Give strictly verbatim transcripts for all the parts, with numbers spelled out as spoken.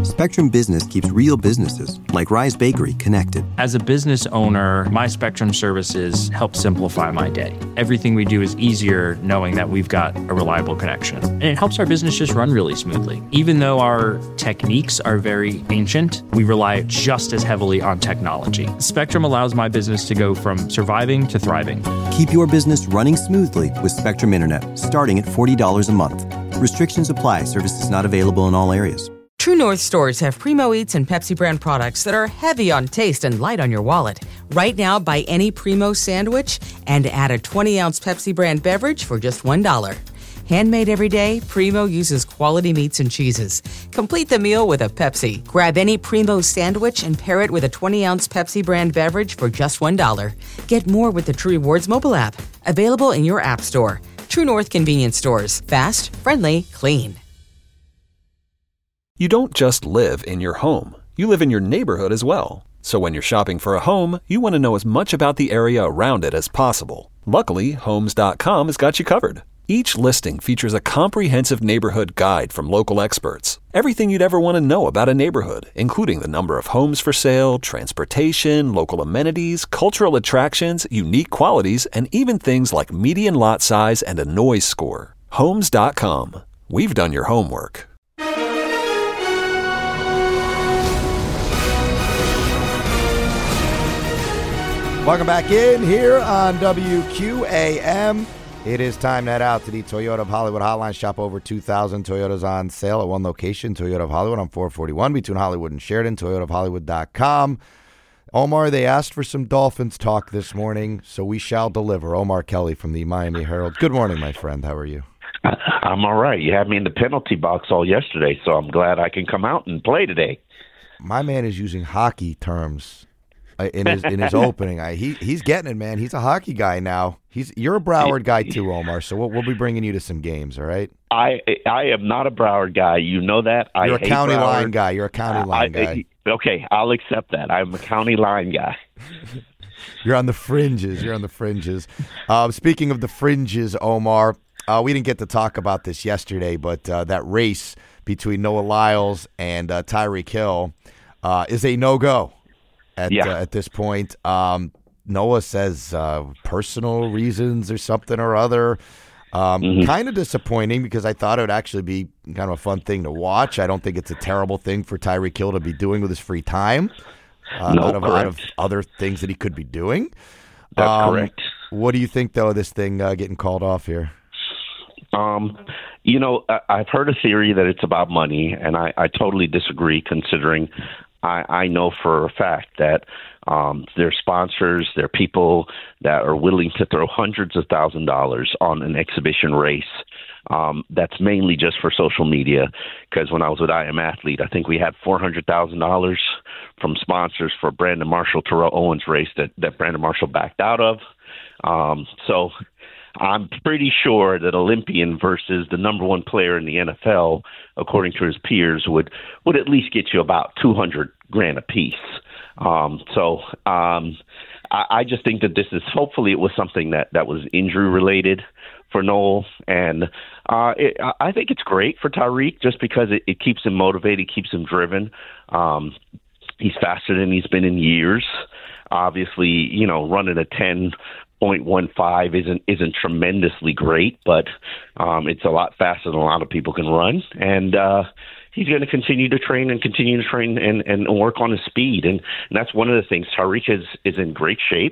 Spectrum Business keeps real businesses, like Rise Bakery, connected. As a business owner, my Spectrum services help simplify my day. Everything we do is easier knowing that we've got a reliable connection. And it helps our business just run really smoothly. Even though our techniques are very ancient, we rely just as heavily on technology. Spectrum allows my business to go from surviving to thriving. Keep your business running smoothly with Spectrum Internet, starting at forty dollars a month. Restrictions apply. Services not available in all areas. True North stores have Primo Eats and Pepsi brand products that are heavy on taste and light on your wallet. Right now, buy any Primo sandwich and add a twenty-ounce Pepsi brand beverage for just one dollar. Handmade every day, Primo uses quality meats and cheeses. Complete the meal with a Pepsi. Grab any Primo sandwich and pair it with a twenty-ounce Pepsi brand beverage for just one dollar. Get more with the True Rewards mobile app. Available in your app store. True North convenience stores. Fast, friendly, clean. You don't just live in your home. You live in your neighborhood as well. So when you're shopping for a home, you want to know as much about the area around it as possible. Luckily, Homes dot com has got you covered. Each listing features a comprehensive neighborhood guide from local experts. Everything you'd ever want to know about a neighborhood, including the number of homes for sale, transportation, local amenities, cultural attractions, unique qualities, and even things like median lot size and a noise score. Homes dot com. We've done your homework. Welcome back in here on W Q A M. It is time to head out to the Toyota of Hollywood hotline. Shop over two thousand Toyotas on sale at one location, Toyota of Hollywood on four forty-one between Hollywood and Sheridan, toyota of hollywood dot com. Omar, they asked for some Dolphins talk this morning, so we shall deliver. Omar Kelly from the Miami Herald. Good morning, my friend. How are you? I'm all right. You had me in the penalty box all yesterday, so I'm glad I can come out and play today. My man is using hockey terms in his in his opening. I, he he's getting it, man. He's a hockey guy now. He's you're a Broward guy too, Omar. So we'll, we'll be bringing you to some games. All right. I I am not a Broward guy. You know that. You're I a hate county Broward. line guy. You're a county line I, guy. Okay, I'll accept that. I'm a county line guy. You're on the fringes. You're on the fringes. Uh, speaking of the fringes, Omar, uh, we didn't get to talk about this yesterday, but uh, that race between Noah Lyles and uh, Tyreek Hill uh, is a no-go at yeah. uh, at this point. Um, Noah says uh, personal reasons or something or other. Um, mm-hmm. Kind of disappointing because I thought it would actually be kind of a fun thing to watch. I don't think it's a terrible thing for Tyreek Hill to be doing with his free time uh, no, out, of, out of other things that he could be doing. That's um, correct. What do you think, though, of this thing uh, getting called off here? Um, you know, I, I've heard a theory that it's about money, and I, I totally disagree considering I, I know for a fact that um, their sponsors, their people that are willing to throw hundreds of thousand dollars on an exhibition race. Um, that's mainly just for social media, because when I was with I Am Athlete, I think we had four hundred thousand dollars from sponsors for Brandon Marshall, Terrell Owens race that, that Brandon Marshall backed out of. Um, so I'm pretty sure that Olympian versus the number one player in the N F L, according to his peers, would, would at least get you about two hundred grand a piece. Um, so um, I, I just think that this is, hopefully it was something that, that was injury related for Noel. And uh, it, I think it's great for Tyreek just because it, it keeps him motivated, keeps him driven. Um, he's faster than he's been in years. Obviously, you know, running a ten point one five isn't isn't tremendously great, but um, it's a lot faster than a lot of people can run. And uh, he's going to continue to train and continue to train and, and work on his speed. And, and that's one of the things. Tyreek is, is in great shape.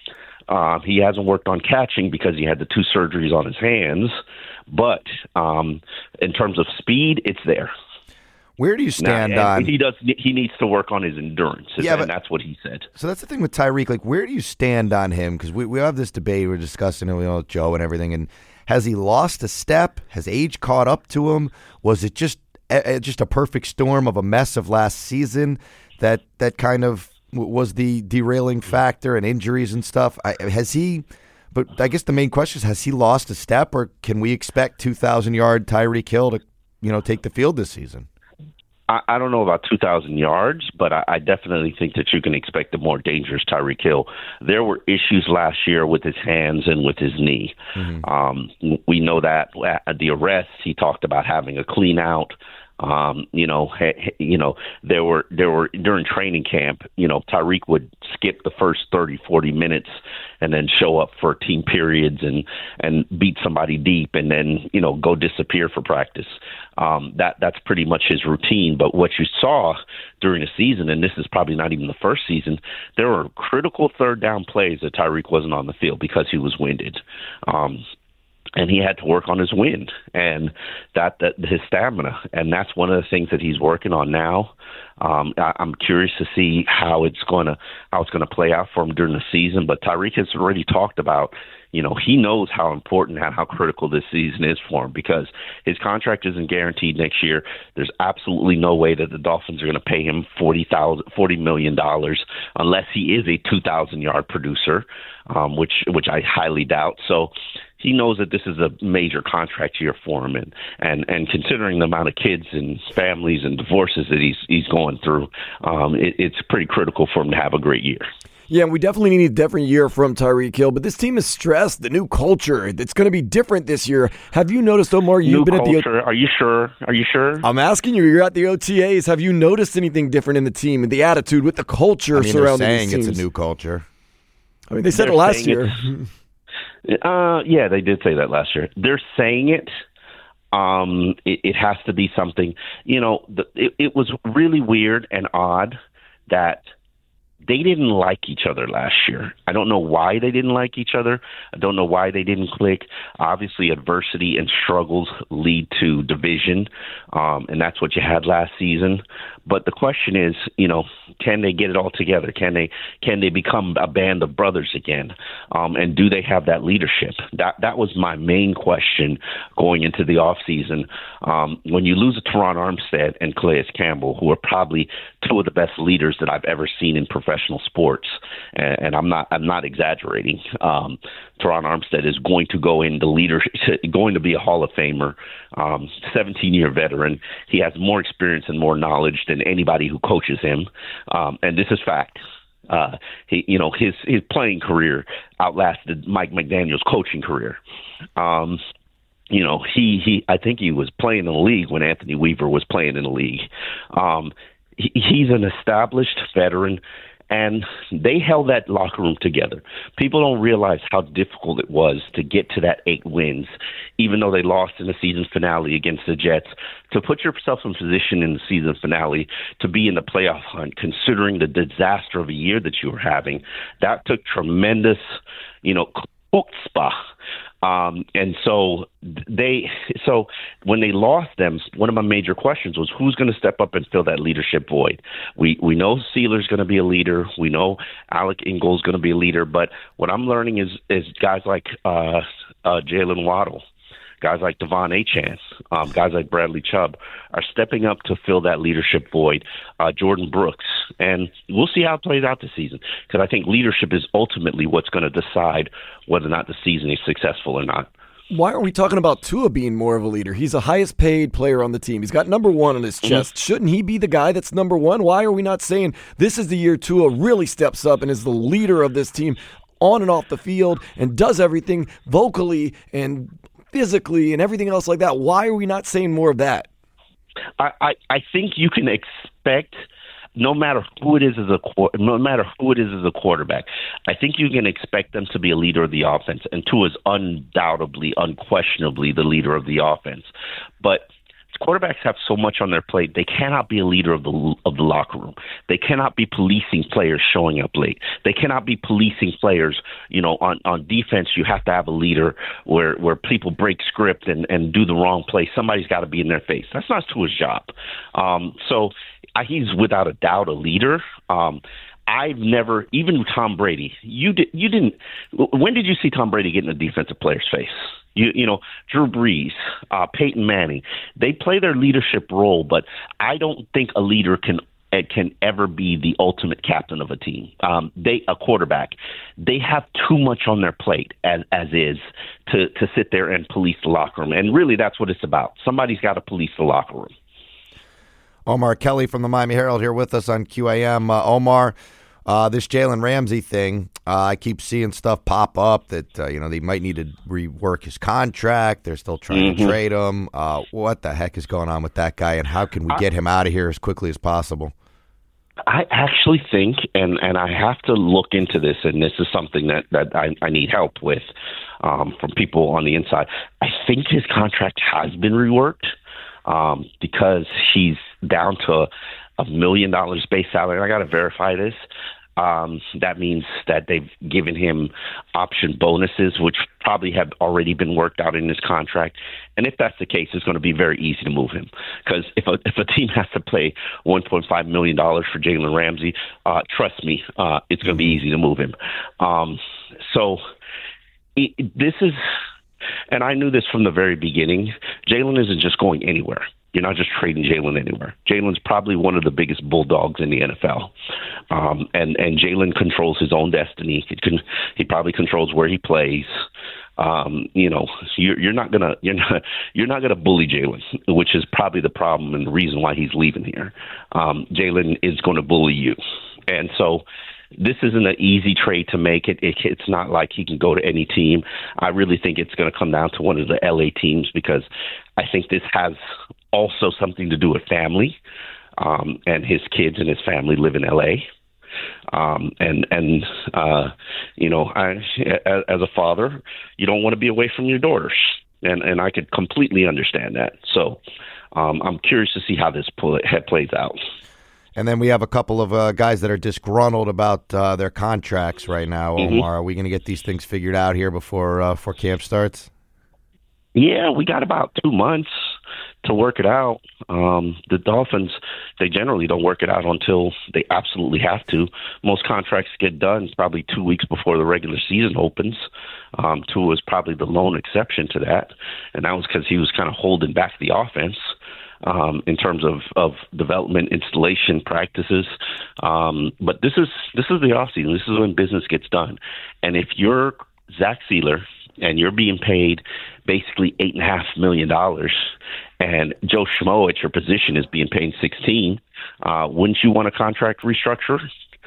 Uh, he hasn't worked on catching because he had the two surgeries on his hands. But um, in terms of speed, it's there. Where do you stand now, on? He does. He needs to work on his endurance, yeah, and but, that's what he said. So that's the thing with Tyreek. Like, where do you stand on him? Because we, we have this debate. We're discussing it, you know, with Joe and everything. And has he lost a step? Has age caught up to him? Was it just a, just a perfect storm of a mess of last season that that kind of was the derailing factor and injuries and stuff? I, has he? But I guess the main question is: has he lost a step, or can we expect two thousand yard Tyreek Hill to, you know, take the field this season? I, I don't know about two thousand yards, but I, I definitely think that you can expect a more dangerous Tyreek Hill. There were issues last year with his hands and with his knee. Mm-hmm. Um, we know that at the arrest, he talked about having a clean out. Um, you know, ha, you know, there were there were during training camp, you know, Tyreek would skip the first thirty, forty minutes and then show up for team periods and and beat somebody deep and then, you know, go disappear for practice. Um, that that's pretty much his routine. But what you saw during the season, and this is probably not even the first season, there were critical third down plays that Tyreek wasn't on the field because he was winded. Um, And he had to work on his wind and that, that his stamina, and that's one of the things that he's working on now. Um, I, I'm curious to see how it's going to how it's going to play out for him during the season. But Tyreek has already talked about, you know, he knows how important and how critical this season is for him because his contract isn't guaranteed next year. There's absolutely no way that the Dolphins are going to pay him forty thousand, forty million dollars unless he is a two thousand yard producer, um, which which I highly doubt. So he knows that this is a major contract year for him, and, and, and considering the amount of kids and families and divorces that he's he's going through, um, it, it's pretty critical for him to have a great year. Yeah, and we definitely need a different year from Tyreek Hill, but this team is stressed. The new culture, it's going to be different this year. Have you noticed, Omar, you've new been culture, at the... Are you sure? Are you sure? I'm asking you, you're at the O T As. Have you noticed anything different in the team and the attitude with the culture I mean, surrounding they're saying these teams? it's a new culture. I mean, they said They're it last saying year. Uh, yeah, they did say that last year. They're saying it. Um, it, it has to be something. You know, the, it, it was really weird and odd that they didn't like each other last year. I don't know why they didn't like each other. I don't know why they didn't click. Obviously, adversity and struggles lead to division, um, and that's what you had last season. But the question is, you know, can they get it all together? Can they can they become a band of brothers again? Um, and do they have that leadership? That that was my main question going into the offseason. Um, when you lose a Teron Armstead and Calais Campbell, who are probably two of the best leaders that I've ever seen in professional sports, and, and I'm not I'm not exaggerating. Um, Teron Armstead is going to go into leadership, going to be a Hall of Famer, um, seventeen-year veteran. He has more experience and more knowledge than anybody who coaches him, um, and this is fact. Uh, he, you know, his his playing career outlasted Mike McDaniel's coaching career. Um, you know, he he I think he was playing in the league when Anthony Weaver was playing in the league. Um, he, he's an established veteran. And they held that locker room together. People don't realize how difficult it was to get to that eight wins, even though they lost in the season finale against the Jets. To put yourself in position in the season finale to be in the playoff hunt, considering the disaster of a year that you were having, that took tremendous, you know, chutzpah. Um, and so they, so when they lost them, one of my major questions was who's going to step up and fill that leadership void. We we know Sealer's going to be a leader. We know Alec Ingold's going to be a leader. But what I'm learning is is guys like uh, uh, Jalen Waddle, guys like Devon Achane, um, guys like Bradley Chubb are stepping up to fill that leadership void. Uh, Jordan Brooks, and we'll see how it plays out this season because I think leadership is ultimately what's going to decide whether or not the season is successful or not. Why are we talking about Tua being more of a leader? He's the highest paid player on the team. He's got number one on his chest. Mm-hmm. Shouldn't he be the guy that's number one? Why are we not saying this is the year Tua really steps up and is the leader of this team on and off the field and does everything vocally and physically and everything else like that? Why are we not saying more of that? I, I, I think you can expect, no matter who it is as a no matter who it is as a quarterback, I think you can expect them to be a leader of the offense, and Tua is undoubtedly, unquestionably the leader of the offense. But quarterbacks have so much on their plate; they cannot be a leader of the of the locker room. They cannot be policing players showing up late. They cannot be policing players. You know, on, on defense, you have to have a leader where where people break script and, and do the wrong play. Somebody's got to be in their face. That's not Tua's job. Um, so uh, he's without a doubt a leader. Um, I've never, even Tom Brady. You did you didn't. When did you see Tom Brady get in a defensive player's face? You, you know, Drew Brees, uh, Peyton Manning, they play their leadership role, but I don't think a leader can can ever be the ultimate captain of a team. Um, they, a quarterback, they have too much on their plate as as is to to sit there and police the locker room, and really that's what it's about. Somebody's got to police the locker room. Omar Kelly from the Miami Herald here with us on Q A M. Uh, Omar, uh, this Jalen Ramsey thing, Uh, I keep seeing stuff pop up that, uh, you know, they might need to rework his contract. They're still trying Mm-hmm. to trade him. Uh, what the heck is going on with that guy, and how can we get him out of here as quickly as possible? I actually think, and, and I have to look into this, and this is something that, that I, I need help with um, from people on the inside. I think his contract has been reworked um, because he's down to a million dollars base salary. I got to verify this. Um, that means that they've given him option bonuses, which probably have already been worked out in his contract. And if that's the case, it's going to be very easy to move him. Because if a, if a team has to pay one point five million dollars for Jalen Ramsey, uh, trust me, uh, it's going to be easy to move him. Um, so it, this is, and I knew this from the very beginning, Jalen isn't just going anywhere. You're not just trading Jalen anywhere. Jalen's probably one of the biggest bulldogs in the N F L, um, and and Jalen controls his own destiny. He can, he probably controls where he plays. Um, you know, you're, you're not gonna you're not you're not gonna bully Jalen, which is probably the problem and the reason why he's leaving here. Um, Jalen is going to bully you, and so. This isn't an easy trade to make. It, it it's not like he can go to any team. I really think it's going to come down to one of the L A teams because I think this has also something to do with family, um, and his kids and his family live in L A. Um, and and uh, you know, I, as, as a father, you don't want to be away from your daughters, and and I could completely understand that. So um, I'm curious to see how this play, plays out. And then we have a couple of uh, guys that are disgruntled about uh, their contracts right now. Omar, mm-hmm. Are we going to get these things figured out here before uh, before camp starts? Yeah, we got about two months to work it out. Um, the Dolphins, they generally don't work it out until they absolutely have to. Most contracts get done probably two weeks before the regular season opens. Um, Tua is probably the lone exception to that, and that was because he was kind of holding back the offense. Um, in terms of, of development, installation, practices. Um, but this is this is the offseason. This is when business gets done. And if you're Zach Sealer and you're being paid basically eight and a half million dollars, and Joe Schmo at your position is being paid sixteen, uh, wouldn't you want a contract restructure?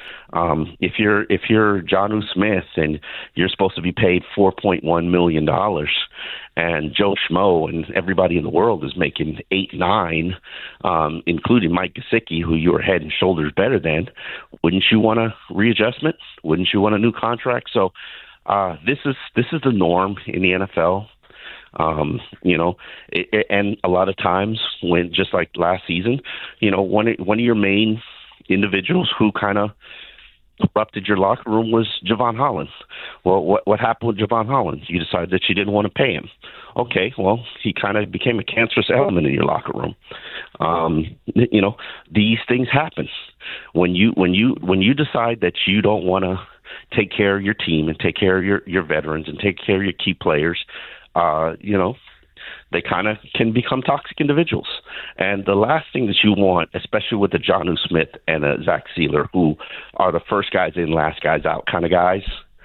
Um, if you're if you're Jonnu Smith and you're supposed to be paid four point one million dollars, and Joe Schmo and everybody in the world is making eight nine, um, including Mike Gesicki, who you are head and shoulders better than, wouldn't you want a readjustment? Wouldn't you want a new contract? So uh, this is this is the norm in the N F L. Um, you know, it, it, and a lot of times when just like last season, you know, one one of your main individuals who kind of corrupted your locker room was Javon Holland. Well, what what happened with Javon Holland? You decided that you didn't want to pay him. Okay, well, he kind of became a cancerous element in your locker room. Um, you know, these things happen when you when you when you decide that you don't want to take care of your team and take care of your your veterans and take care of your key players. Uh, you know. They kind of can become toxic individuals. And the last thing that you want, especially with the Jonnu Smith and a Zach Sealer, who are the first guys in, last guys out kind of guys,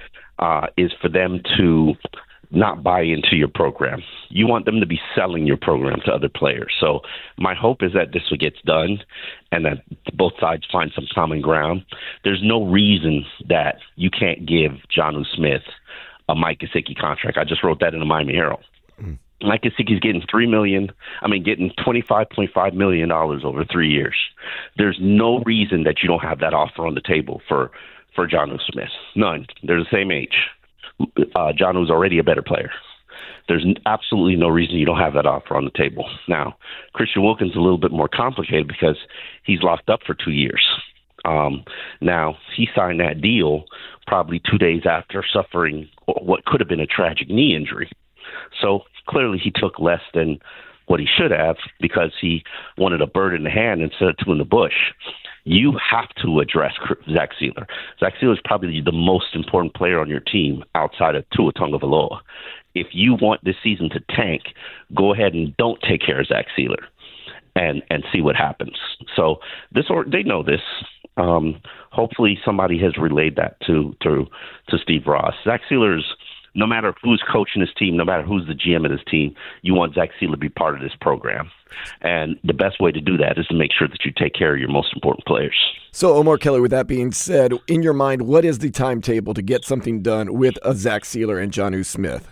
uh, is for them to not buy into your program. You want them to be selling your program to other players. So my hope is that this gets done and that both sides find some common ground. There's no reason that you can't give Jonnu Smith a Mike Gesicki contract. I just wrote that in the Miami Herald. Mm. Mike Gesicki's getting three million. I mean, getting twenty-five point five million dollars over three years. There's no reason that you don't have that offer on the table for for Jonnu Smith. None. They're the same age. Uh, Jonnu's already a better player. There's absolutely no reason you don't have that offer on the table. Now, Christian Wilkins is a little bit more complicated because he's locked up for two years. Um, now, he signed that deal probably two days after suffering what could have been a tragic knee injury. So clearly he took less than what he should have because he wanted a bird in the hand instead of two in the bush. You have to address Zach Sealer. Zach Sealer is probably the most important player on your team outside of Tua Tagovailoa. If you want this season to tank, go ahead and don't take care of Zach Sealer and, and see what happens. So this, or they know this. Um, hopefully somebody has relayed that to, to, to Steve Ross. Zach Sealer is no matter who's coaching his team, no matter who's the G M of his team, you want Zach Sieler to be part of this program. And the best way to do that is to make sure that you take care of your most important players. So, Omar Kelly, with that being said, in your mind, what is the timetable to get something done with a Zach Sieler and Jonnu Smith?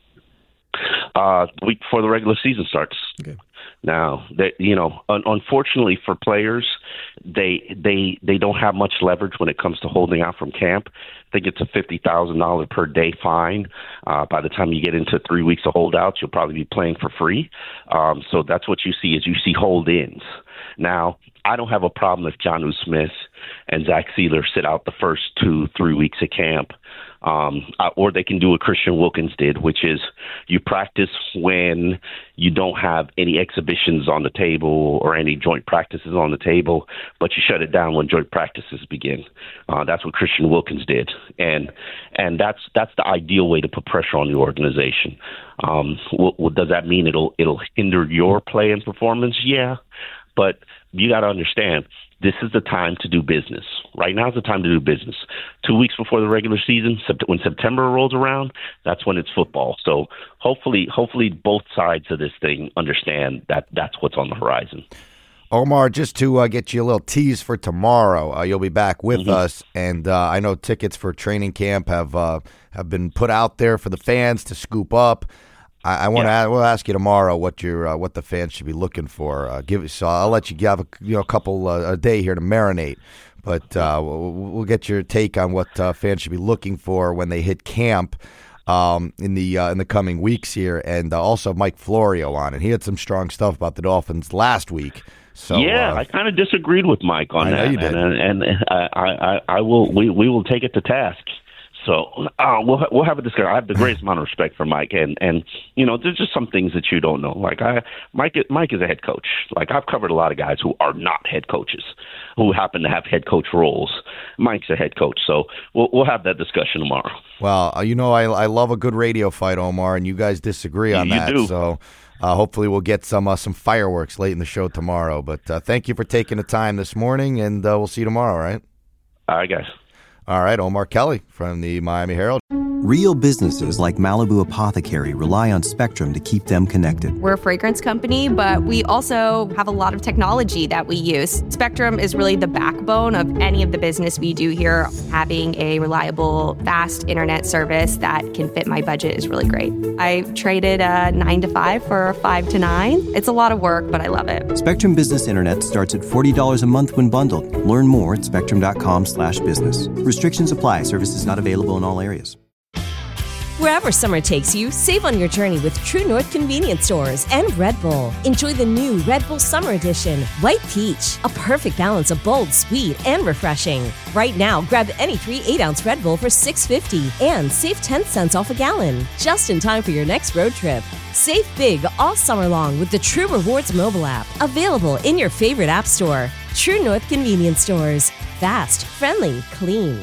Uh, the week before the regular season starts. Okay. Now, they, you know, un- unfortunately for players, they they they don't have much leverage when it comes to holding out from camp. I think it's a fifty thousand dollars per day fine. Uh, by the time you get into three weeks of holdouts, you'll probably be playing for free. Um, so that's what you see is you see hold-ins. Now, I don't have a problem if Jonnu Smith and Zach Sieler sit out the first two, three weeks of camp. Um, or they can do what Christian Wilkins did, which is you practice when you don't have any exhibitions on the table or any joint practices on the table, but you shut it down when joint practices begin. Uh, that's what Christian Wilkins did, and and that's that's the ideal way to put pressure on the organization. Um, well, well, does that mean it'll it'll hinder your play and performance? Yeah, but you got to understand. This is the time to do business. Right now is the time to do business. Two weeks before the regular season, when September rolls around, that's when it's football. So hopefully, hopefully both sides of this thing understand that that's what's on the horizon. Omar, just to uh, get you a little tease for tomorrow, uh, you'll be back with mm-hmm. us, and uh, I know tickets for training camp have uh, have been put out there for the fans to scoop up. I, I want to. Yeah. We'll ask you tomorrow what your uh, what the fans should be looking for. Uh, give so I'll let you have a you know a couple uh, a day here to marinate, but uh, we'll, we'll get your take on what uh, fans should be looking for when they hit camp um, in the uh, in the coming weeks here, and uh, also Mike Florio on it. He had some strong stuff about the Dolphins last week. So yeah, uh, I kind of disagreed with Mike on I that, know you did. and, and, and I, I I will we we will take it to task. So uh, we'll we'll have a discussion. I have the greatest amount of respect for Mike, and, and you know, there's just some things that you don't know. Like I, Mike, Mike is a head coach. Like I've covered a lot of guys who are not head coaches, who happen to have head coach roles. Mike's a head coach, so we'll we'll have that discussion tomorrow. Well, uh, you know, I I love a good radio fight, Omar, and you guys disagree on you that. Do. So uh, hopefully we'll get some uh, some fireworks late in the show tomorrow. But uh, thank you for taking the time this morning, and uh, we'll see you tomorrow. All right. All right, guys. All right, Omar Kelly from the Miami Herald. Real businesses like Malibu Apothecary rely on Spectrum to keep them connected. We're a fragrance company, but we also have a lot of technology that we use. Spectrum is really the backbone of any of the business we do here. Having a reliable, fast internet service that can fit my budget is really great. I traded a nine to five for a five to nine. It's a lot of work, but I love it. Spectrum Business Internet starts at forty dollars a month when bundled. Learn more at spectrum.com slash business. Restrictions apply. Services not available in all areas. Wherever summer takes you, save on your journey with True North Convenience Stores and Red Bull. Enjoy the new Red Bull Summer Edition, White Peach, a perfect balance of bold, sweet, and refreshing. Right now, grab any three eight-ounce Red Bull for six fifty and save ten cents off a gallon, just in time for your next road trip. Save big all summer long with the True Rewards mobile app, available in your favorite app store. True North Convenience Stores. Fast, friendly, clean.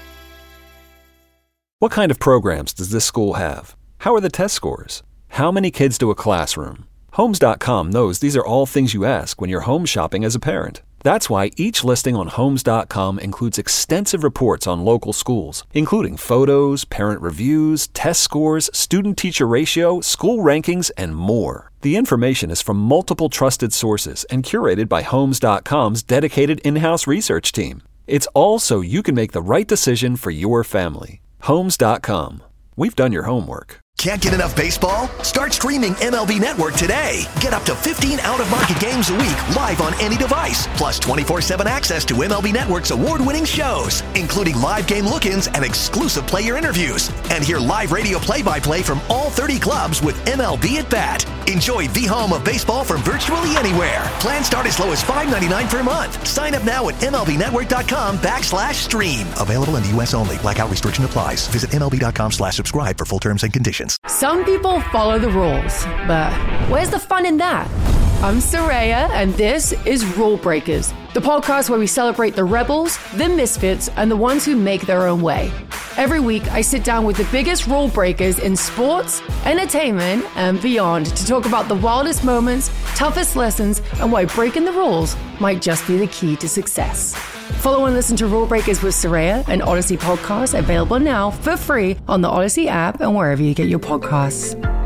What kind of programs does this school have? How are the test scores? How many kids do a classroom? Homes dot com knows these are all things you ask when you're home shopping as a parent. That's why each listing on Homes dot com includes extensive reports on local schools, including photos, parent reviews, test scores, student-teacher ratio, school rankings, and more. The information is from multiple trusted sources and curated by Homes dot com's dedicated in-house research team. It's all so you can make the right decision for your family. Homes dot com. We've done your homework. Can't get enough baseball? Start streaming M L B Network today. Get up to fifteen out-of-market games a week live on any device. Plus twenty-four seven access to M L B Network's award-winning shows, including live game look-ins and exclusive player interviews. And hear live radio play-by-play from all thirty clubs with M L B at Bat. Enjoy the home of baseball from virtually anywhere. Plans start as low as five ninety-nine per month. Sign up now at MLBnetwork.com backslash stream. Available in the U S only. Blackout restriction applies. Visit MLB.com slash subscribe for full terms and conditions. Some people follow the rules, but where's the fun in that? I'm Soraya, and this is Rule Breakers, the podcast where we celebrate the rebels, the misfits, and the ones who make their own way. Every week, I sit down with the biggest rule breakers in sports, entertainment, and beyond to talk about the wildest moments, toughest lessons, and why breaking the rules might just be the key to success. Follow and listen to Rule Breakers with Soraya, an Odyssey podcast available now for free on the Odyssey app and wherever you get your podcasts.